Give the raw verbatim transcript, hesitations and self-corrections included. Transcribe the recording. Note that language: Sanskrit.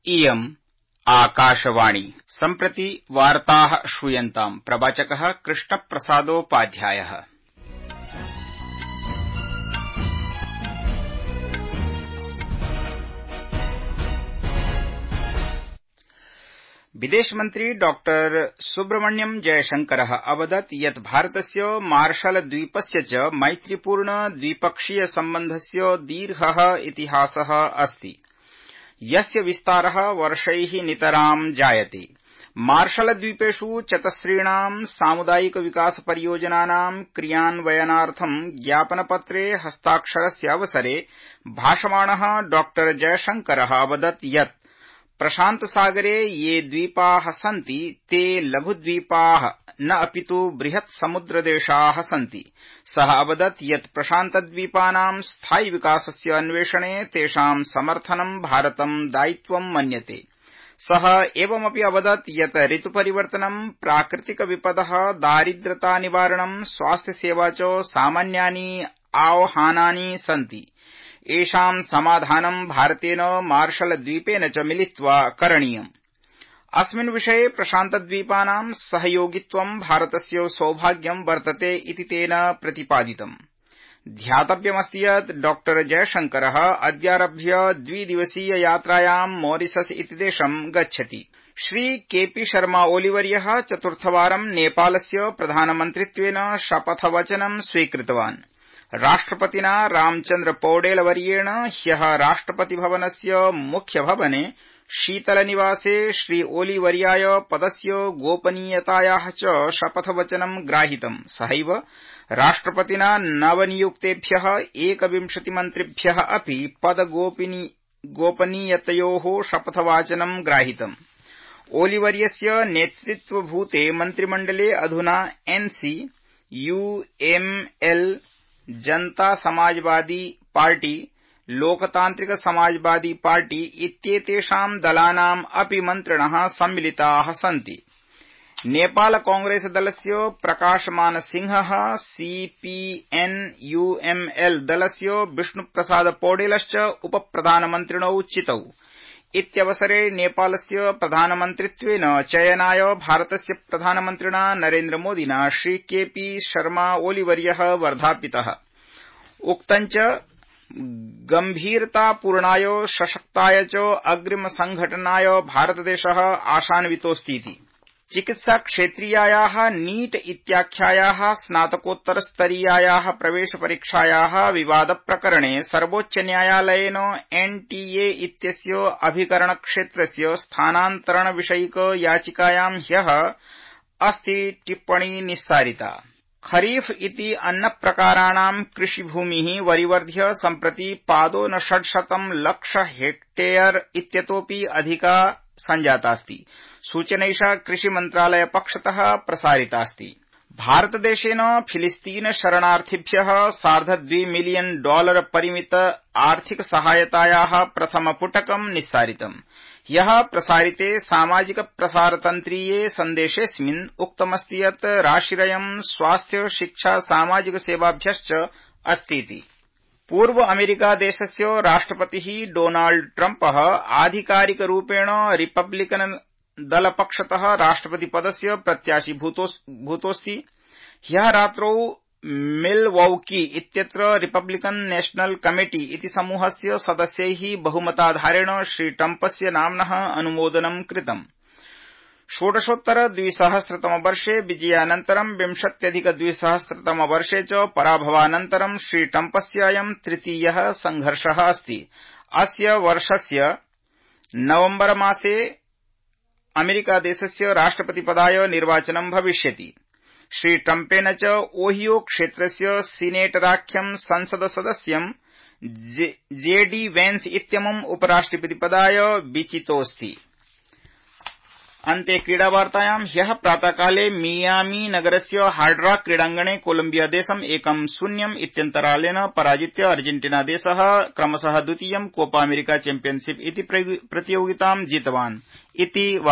इयम् आकाशवाणी सम्प्रति वार्ताः श्रूयन्ताम् प्रवाचकः कृष्णप्रसादोपाध्यायः। विदेशमन्त्री डॉ सुब्रह्मण्यम जयशंकरः अवदत् यत् भारतस्य मार्शलद्वीपस्य च मैत्रीपूर्ण द्विपक्षीय सम्बन्धस्य दीर्घः इतिहासः अस्ति, यस्य विस्तारः वर्षैः नितरां जायते। मार्शलद्वीपेष् चतस्रीणां सामुदायिक विकास परियोजनानां क्रियान्वयनार्थं ज्ञापनपत्रे हस्ताक्षरस्य अवसरे भाषमाणः डॉ जयशंकरः अवदत् यत् प्रशान्तसागरे ये द्वीपाः सन्ति ते लघुद्वीपाः न अपितु बृहत् समुद्रदेशाः सन्ति। सः अवदत् यत् प्रशान्तद्वीपानां स्थायि विकासस्य अन्वेषणे तेषां समर्थनं भारतं दायित्वं मन्यते। सः एवमपि अवदत् यत् ऋतुपरिवर्तनं, प्राकृतिकविपदः, दारिद्र्यतानिवारणं, स्वास्थ्यसेवा च सामान्यानि आह्वानानि सन्ति। एषां समाधानं भारतेन मार्शलद्वीपेन च मिलित्वा करणीयम्। अस्मिन् विषये प्रशान्तद्वीपानां सहयोगित्वं भारतस्य सौभाग्यं वर्तते इति तेन प्रतिपादितम्। ध्यातव्यमस्ति यत् डॉ जयशंकरः अद्यारभ्य द्विदिवसीय यात्रायां मॉरिशस इति देशं गच्छति। श्री केपी शर्मा ओलीवर्यः चतुर्थवारं नेपालस्य प्रधानमन्त्रित्वेन शपथवचनं स्वीकृतवान्। राष्ट्रपतिना रामचन्द्र पौडेलवर्येण ह्यः राष्ट्रपतिभवनस्य मुख्यभवने शीतलनिवासे श्री ओलीवर्याय पदस्य गोपनीयतायाः च शपथवचनं ग्राहितम्। सहैव राष्ट्रपतिना नवनियुक्तेभ्यः एकविंशतिमन्त्रिभ्यः अपि पदगोपनीयतयोः शपथवाचनं ग्राहितम्। ओलीवर्यस्य नेतृत्वभूते मन्त्रिमण्डले अधुना NC, UML, Janata Samajwadi party, Loktantrik Samajwadi party इत्येतेषां दलानाम् अपि मन्त्रिणः सम्मिलिताः सन्ति। नेपाल कांग्रेस दलस्य प्रकाशमान सिंहः, सीपीएन यूएमएल दलस्य विष्णुप्रसाद पौडेलश्च उपप्रधानमन्त्रिणौ चितौ। इत्यवसरे नेपालस्य प्रधानमन्त्रित्वेन चयनाय भारतस्य प्रधानमन्त्रिणा नरेन्द्रमोदिना श्री केपी शर्मा ओलीवर्यः वर्धापितः। उक्तं च गम्भीरतापूर्णाय सशक्ताय च अग्रिमसंघटनाय भारतदेशः आशान्वितोऽस्तीति। चिकित्साक्षेत्रीयायाः नीट इत्याख्यायाः स्नातकोत्तरस्तरीयायाः प्रवेशपरीक्षायाः विवादप्रकरणे सर्वोच्चन्यायालयेन एनटीए इत्यस्य अभिकरणक्षेत्रस्य स्थानान्तरणविषयिक याचिकायां ह्यः अस्ति टिप्पणी निस्सारिता। खरीफ इति अन्नप्रकाराणां कृषिभूमिः वरिवर्ध्य सम्प्रति पादोनषड्शतं लक्ष हेक्टेयर इत्यतोऽपि अधिका सञ्जातास्ति। सूचनैषा कृषिमन्त्रालयपक्षतः प्रसारितास्ति। भारतदेशेन फिलिस्तीन शरणार्थिभ्यः सार्धद्विमिलियन डॉलर परिमित आर्थिक सहायतायाः प्रथमपुटकं निस्सारितम्। ह्यः प्रसारिते सामाजिक प्रसारतन्त्रीये सन्देशेऽस्मिन् उक्तमस्ति यत् राशिरयं स्वास्थ्य, शिक्षा, सामाजिक सेवाभ्यश्च अस्तीति। पूर्व अमेरिकादेशस्य राष्ट्रपतिः डोनाल्ड ट्रम्पः आधिकारिकरूपेण रिपब्लिकन दलपक्षतः राष्ट्रपतिपदस्य प्रत्याशी भूतोऽस्ति। ह्यः रात्रौ मिल्वॉकी इत्यत्र रिपब्लिकन नेशनल कमिटी इति समूहस्य सदस्यैः बहुमताधारेण श्री ट्रम्पस्य नाम्नः अनुमोदनं कृतम्। षोडशोत्तर द्विसहस्रतमवर्षे विजयानन्तरं विंशत्यधिक द्विसहस्रतमवर्षे च पराभवानन्तरं श्री ट्रम्पस्य अयं तृतीयः संघर्षः अस्ति। अस्य वर्षस्य नवम्बर मासे अमेरिकादेशस्य राष्ट्रपतिपदाय निर्वाचनं भविष्यति। श्री ट्रम्पेन च ओहियो क्षेत्रस्य सीनेटराख्यं संसदसदस्यं जेडी वेन्स इत्यमुम् उपराष्ट्रपतिपदाय विचितोऽस्ति। अन्ते क्रीडावार्तायां ह्यः प्रातःकाले मियामी नगरस्य हार्ड क्रीडाङ्गणे कोलम्बियादेशम् एकं शून्यम् इत्यन्तरालेन पराजित्य अर्जेन्टीनादेशः क्रमशः द्वितीयं कोपा अमेरिका चैम्पियनशिप इति प्रतियोगितां जितवान् इति